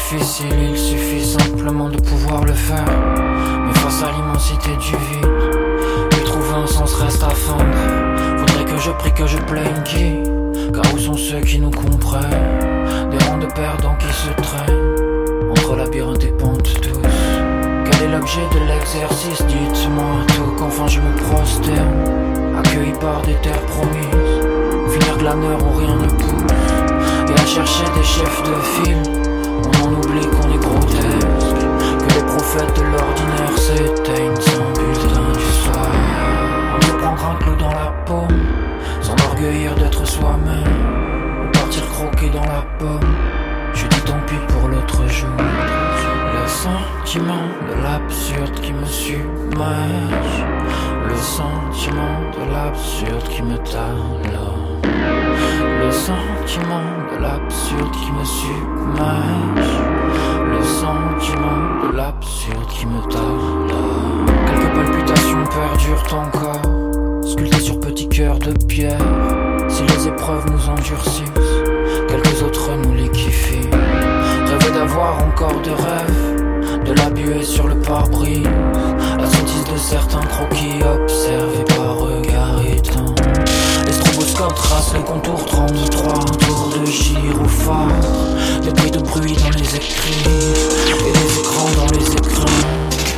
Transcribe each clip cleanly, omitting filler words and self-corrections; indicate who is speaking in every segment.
Speaker 1: difficile, il suffit simplement de pouvoir le faire. Mais face à l'immensité du vide, y trouver un sens reste à feindre. Faudrait que je prie, que je plaigne qui? Car où sont ceux qui nous comprennent? Des rangs de perdants qui se traînent entre labyrinthe et pente douce. Quel est l'objet de l'exercice? Dites-moi tout, qu'enfin je me prosterne, accueilli par des terres promises. Finir glaneur où rien ne pousse, et à chercher des chefs de file, on en oublie qu'on est grotesque, que les prophètes de l'ordinaire s'éteignent sans bulletin du soir. On peut prendre un clou dans la paume, s'enorgueillir d'être soi-même, ou partir croquer dans la pomme. Je dis tant pis pour l'autre jour. Le sentiment de l'absurde qui me submerge, le sentiment de l'absurde qui me talonne, le sentiment de l'absurde qui me submerge, le sentiment de l'absurde qui me talonne. Quelques palpitations perdurent encore, sculptées sur petits cœurs de pierre. Si les épreuves nous endurcissent, quelques autres nous liquifient. Rêver d'avoir encore des rêves, de la buée sur le pare-brise, la sottise de certains croquis observés par regard éteint. Les stroboscopes tracent les contours 33, tours de gyrophare, des bruits de bruit dans les écrits et des écrans dans les écrins.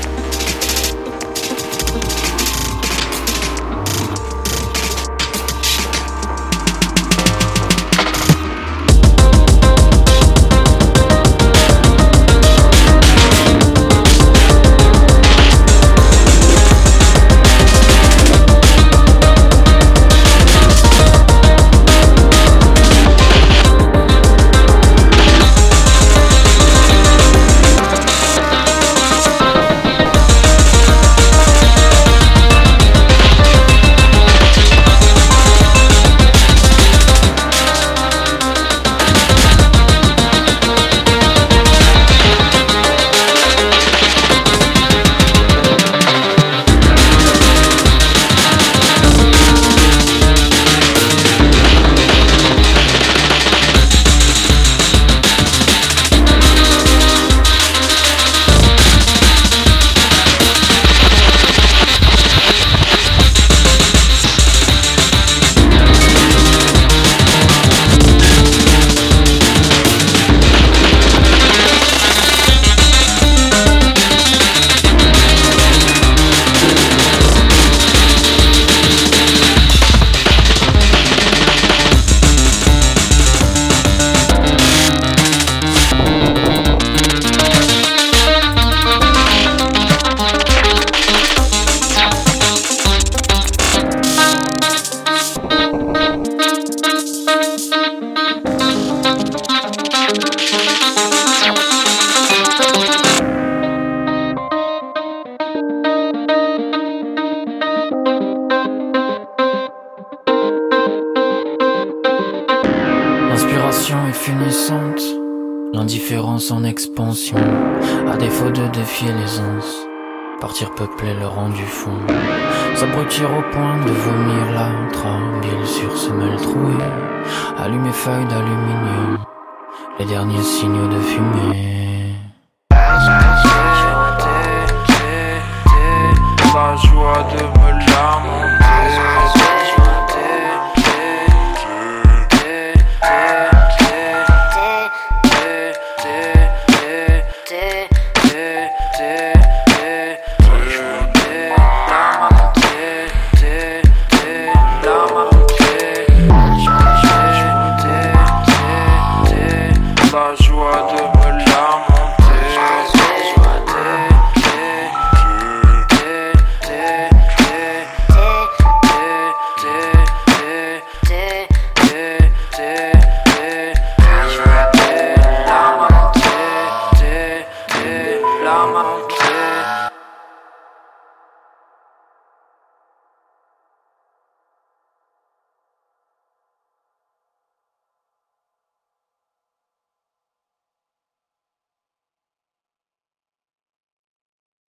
Speaker 1: Est finissante, l'indifférence en expansion, à défaut de défier l'aisance, partir peupler le rang du fond, s'abrutir au point de vomir la trabile sur semelle trouée, allumer feuilles d'aluminium, les derniers signaux de fumée.